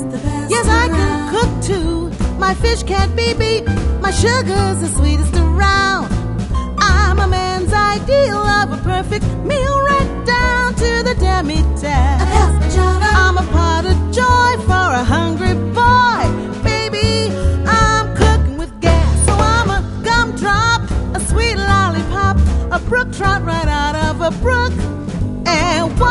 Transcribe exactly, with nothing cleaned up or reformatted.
the best. Yes, I can cook too. My fish can't be beat. My sugar's the sweetest around. I'm a man's ideal of a perfect meal, right down to the demi-tasse. I'm a pot of joy for a hungry boy. Baby, I'm cooking with gas. So I'm a gumdrop, a sweet lollipop, a brook trout right out of a brook. And